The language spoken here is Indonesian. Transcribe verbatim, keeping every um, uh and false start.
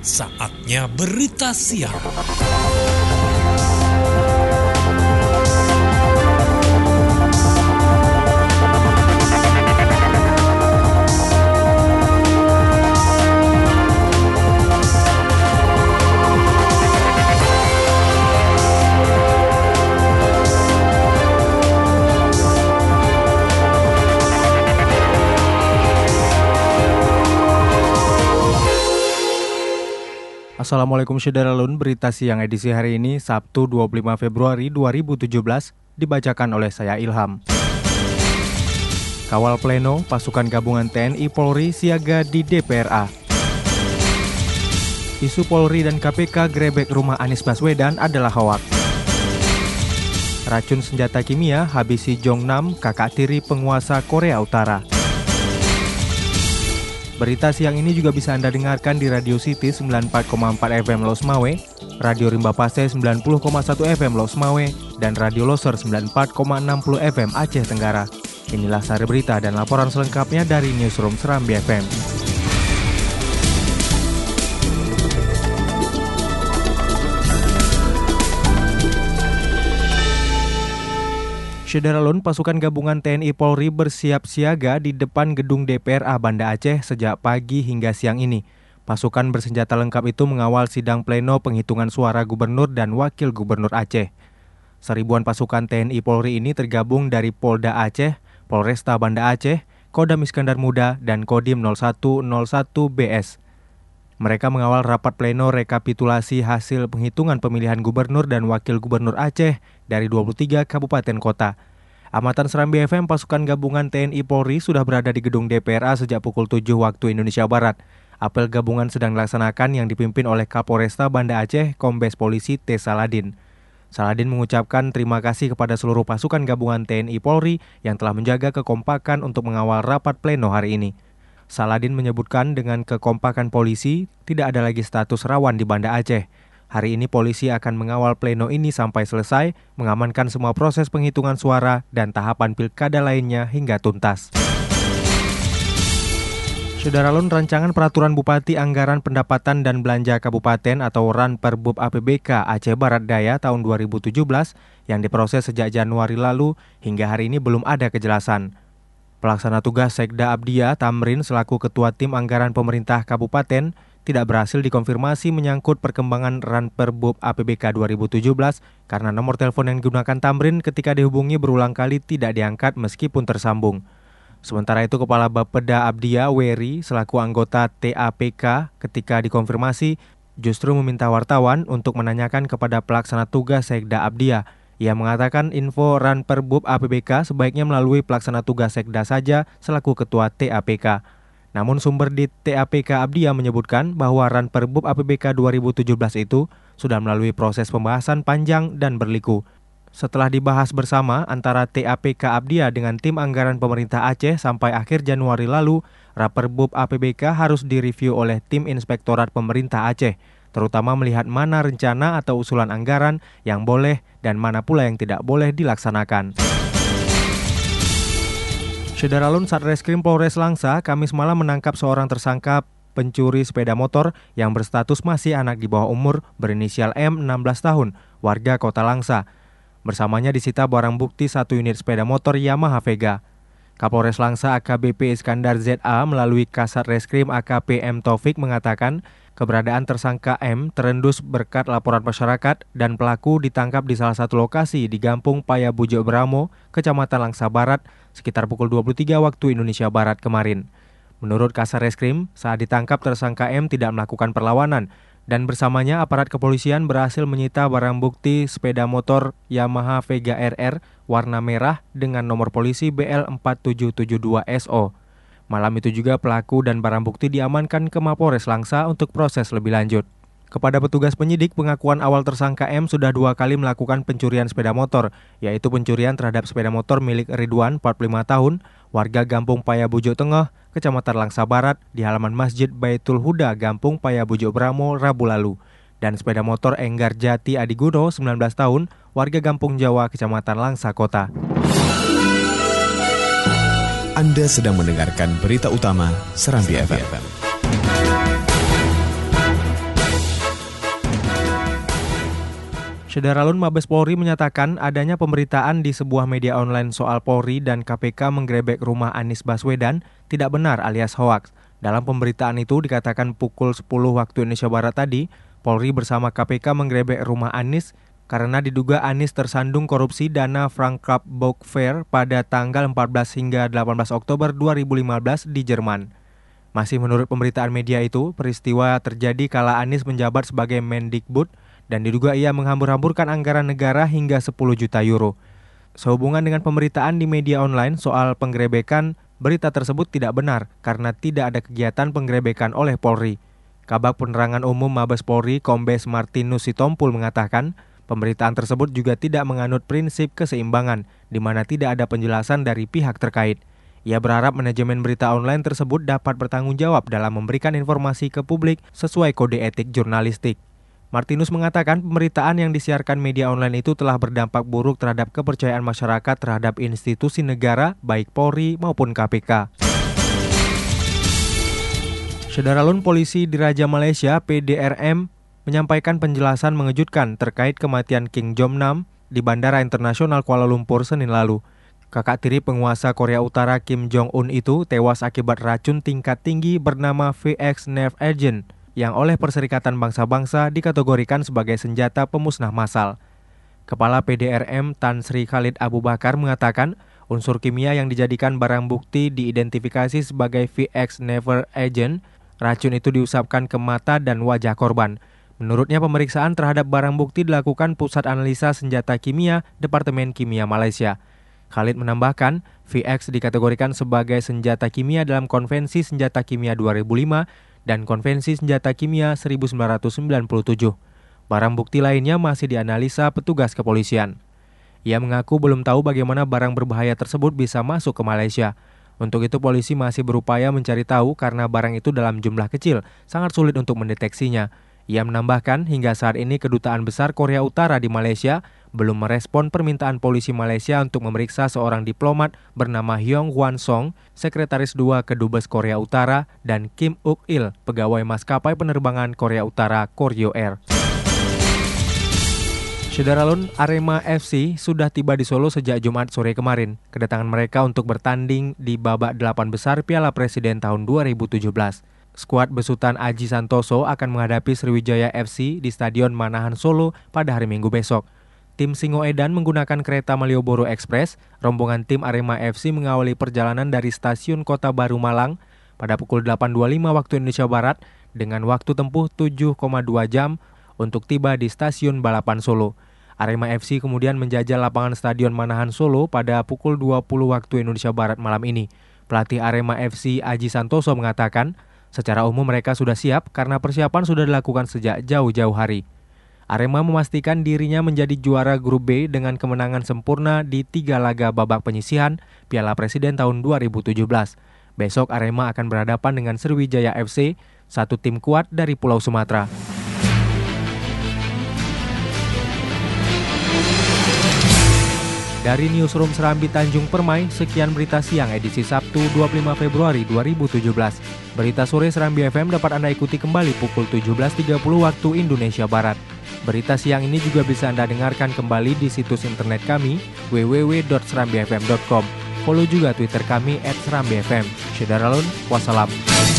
Saatnya berita siang. Assalamualaikum Syederalun, berita siang edisi hari ini Sabtu dua puluh lima Februari dua ribu tujuh belas dibacakan oleh saya Ilham. Kawal pleno, pasukan gabungan T N I Polri siaga di D P R A. Isu Polri dan K P K grebek rumah Anies Baswedan adalah hoak. Racun senjata kimia habisi Jongnam, kakak tiri penguasa Korea Utara. Berita siang ini juga bisa Anda dengarkan di Radio City sembilan puluh empat koma empat F M Losmawe, Radio Rimba Pase sembilan puluh koma satu F M Losmawe, dan Radio Loser sembilan puluh empat koma enam puluh F M Aceh Tenggara. Inilah sari berita dan laporan selengkapnya dari Newsroom Serambi F M. Syederalun, pasukan gabungan T N I Polri bersiap siaga di depan gedung D P R A Banda Aceh sejak pagi hingga siang ini. Pasukan bersenjata lengkap itu mengawal sidang pleno penghitungan suara gubernur dan wakil gubernur Aceh. Seribuan pasukan T N I Polri ini tergabung dari Polda Aceh, Polresta Banda Aceh, Kodam Iskandar Muda, dan Kodim nol satu nol satu B S. Mereka mengawal rapat pleno rekapitulasi hasil penghitungan pemilihan gubernur dan wakil gubernur Aceh dari dua puluh tiga kabupaten kota. Amatan Serambi F M, pasukan gabungan T N I Polri sudah berada di gedung D P R A sejak pukul tujuh waktu Indonesia Barat. Apel gabungan sedang dilaksanakan yang dipimpin oleh Kapolresta Banda Aceh, Kombes Polisi T. Saladin. Saladin mengucapkan terima kasih kepada seluruh pasukan gabungan T N I Polri yang telah menjaga kekompakan untuk mengawal rapat pleno hari ini. Saladin menyebutkan dengan kekompakan polisi, tidak ada lagi status rawan di Banda Aceh. Hari ini polisi akan mengawal pleno ini sampai selesai, mengamankan semua proses penghitungan suara dan tahapan pilkada lainnya hingga tuntas. Syederalun, rancangan peraturan Bupati Anggaran Pendapatan dan Belanja Kabupaten atau Ranperbub A P B K Aceh Barat Daya tahun dua ribu tujuh belas yang diproses sejak Januari lalu hingga hari ini belum ada kejelasan. Pelaksana tugas Sekda Abdiya Tamrin selaku Ketua Tim Anggaran Pemerintah Kabupaten tidak berhasil dikonfirmasi menyangkut perkembangan Ranperbub A P B K dua ribu tujuh belas karena nomor telepon yang digunakan Tamrin ketika dihubungi berulang kali tidak diangkat meskipun tersambung. Sementara itu Kepala Bapeda Abdiya Weri selaku anggota T A P K ketika dikonfirmasi justru meminta wartawan untuk menanyakan kepada pelaksana tugas Sekda Abdiya. Ia mengatakan info Ranperbub A P B K sebaiknya melalui pelaksana tugas Sekda saja selaku Ketua T A P K. Namun sumber di T A P K Abdiya menyebutkan bahwa Ranperbub A P B K dua ribu tujuh belas itu sudah melalui proses pembahasan panjang dan berliku. Setelah dibahas bersama antara T A P K Abdiya dengan tim anggaran pemerintah Aceh sampai akhir Januari lalu, Ranperbub A P B K harus direview oleh tim Inspektorat Pemerintah Aceh, terutama melihat mana rencana atau usulan anggaran yang boleh dan mana pula yang tidak boleh dilaksanakan. Syederalun, Satreskrim Polres Langsa Kamis malam menangkap seorang tersangka pencuri sepeda motor yang berstatus masih anak di bawah umur berinisial M, enam belas tahun, warga Kota Langsa. Bersamanya disita barang bukti satu unit sepeda motor Yamaha Vega. Kapolres Langsa A K B P Iskandar Z A melalui Kasat Reskrim A K P M Taufik mengatakan keberadaan tersangka M terendus berkat laporan masyarakat dan pelaku ditangkap di salah satu lokasi di Gampung Paya Bujo Bramo, Kecamatan Langsa Barat, sekitar pukul dua puluh tiga waktu Indonesia Barat kemarin. Menurut Kasat Reskrim, saat ditangkap tersangka M tidak melakukan perlawanan dan bersamanya aparat kepolisian berhasil menyita barang bukti sepeda motor Yamaha Vega R R warna merah dengan nomor polisi B L empat tujuh tujuh dua S O. Malam itu juga pelaku dan barang bukti diamankan ke Mapolres Langsa untuk proses lebih lanjut. Kepada petugas penyidik, pengakuan awal tersangka M sudah dua kali melakukan pencurian sepeda motor, yaitu pencurian terhadap sepeda motor milik Ridwan, empat puluh lima tahun, warga Gampung Paya Bujo Tengah, Kecamatan Langsa Barat, di halaman Masjid Baitul Huda, Gampung Paya Bujo Bramo, Rabu lalu. Dan sepeda motor Enggar Jati Adiguno, sembilan belas tahun, warga Gampung Jawa, Kecamatan Langsa Kota. Anda sedang mendengarkan berita utama Serambi F M. Syederalun Mabes Polri menyatakan adanya pemberitaan di sebuah media online soal Polri dan K P K menggerebek rumah Anies Baswedan tidak benar alias hoaks. Dalam pemberitaan itu dikatakan pukul sepuluh waktu Indonesia Barat tadi, Polri bersama K P K menggerebek rumah Anies karena diduga Anies tersandung korupsi dana Frankfurt Book Fair pada tanggal empat belas hingga delapan belas Oktober dua ribu lima belas di Jerman. Masih menurut pemberitaan media itu, peristiwa terjadi kala Anies menjabat sebagai Mendikbud dan diduga ia menghambur-hamburkan anggaran negara hingga sepuluh juta euro. Sehubungan dengan pemberitaan di media online soal penggerebekan, berita tersebut tidak benar karena tidak ada kegiatan penggerebekan oleh Polri. Kabag Penerangan Umum Mabes Polri Kombes Martinus Sitompul mengatakan, pemberitaan tersebut juga tidak menganut prinsip keseimbangan, di mana tidak ada penjelasan dari pihak terkait. Ia berharap manajemen berita online tersebut dapat bertanggung jawab dalam memberikan informasi ke publik sesuai kode etik jurnalistik. Martinus mengatakan pemberitaan yang disiarkan media online itu telah berdampak buruk terhadap kepercayaan masyarakat terhadap institusi negara, baik Polri maupun K P K. Syederalun Polisi Diraja Malaysia P D R M menyampaikan penjelasan mengejutkan terkait kematian King Jong-nam di Bandara Internasional Kuala Lumpur Senin lalu. Kakak tiri penguasa Korea Utara Kim Jong-un itu tewas akibat racun tingkat tinggi bernama V X Nerve Agent yang oleh Perserikatan Bangsa-Bangsa dikategorikan sebagai senjata pemusnah massal. Kepala P D R M Tan Sri Khalid Abu Bakar mengatakan unsur kimia yang dijadikan barang bukti diidentifikasi sebagai V X Nerve Agent. Racun itu diusapkan ke mata dan wajah korban. Menurutnya pemeriksaan terhadap barang bukti dilakukan Pusat Analisa Senjata Kimia Departemen Kimia Malaysia. Khalid menambahkan, V X dikategorikan sebagai senjata kimia dalam Konvensi Senjata Kimia dua ribu lima dan Konvensi Senjata Kimia seribu sembilan ratus sembilan puluh tujuh. Barang bukti lainnya masih dianalisa petugas kepolisian. Ia mengaku belum tahu bagaimana barang berbahaya tersebut bisa masuk ke Malaysia. Untuk itu polisi masih berupaya mencari tahu karena barang itu dalam jumlah kecil, sangat sulit untuk mendeteksinya. Ia menambahkan hingga saat ini Kedutaan Besar Korea Utara di Malaysia belum merespon permintaan polisi Malaysia untuk memeriksa seorang diplomat bernama Hyong Hwan Song, Sekretaris dua Kedubes Korea Utara, dan Kim Uk-il, pegawai maskapai penerbangan Korea Utara Koryo Air. Syederalun Arema F C sudah tiba di Solo sejak Jumat sore kemarin. Kedatangan mereka untuk bertanding di babak delapan besar Piala Presiden tahun dua ribu tujuh belas. Skuad besutan Aji Santoso akan menghadapi Sriwijaya F C di Stadion Manahan Solo pada hari Minggu besok. Tim Singoedan menggunakan kereta Malioboro Express. Rombongan tim Arema F C mengawali perjalanan dari stasiun Kota Baru Malang pada pukul delapan dua puluh lima waktu Indonesia Barat dengan waktu tempuh tujuh koma dua jam untuk tiba di stasiun Balapan Solo. Arema F C kemudian menjajal lapangan Stadion Manahan Solo pada pukul dua puluh waktu Indonesia Barat malam ini. Pelatih Arema F C Aji Santoso mengatakan, secara umum mereka sudah siap karena persiapan sudah dilakukan sejak jauh-jauh hari. Arema memastikan dirinya menjadi juara grup B dengan kemenangan sempurna di tiga laga babak penyisihan Piala Presiden tahun dua ribu tujuh belas. Besok Arema akan berhadapan dengan Sriwijaya F C, satu tim kuat dari Pulau Sumatera. Dari Newsroom Serambi Tanjung Permai, sekian berita siang edisi Sabtu dua puluh lima Februari dua ribu tujuh belas. Berita sore Serambi F M dapat Anda ikuti kembali pukul tujuh belas tiga puluh waktu Indonesia Barat. Berita siang ini juga bisa Anda dengarkan kembali di situs internet kami w w w dot serambi f m dot com. Follow juga Twitter kami at serambi f m. Syederalun, wassalam.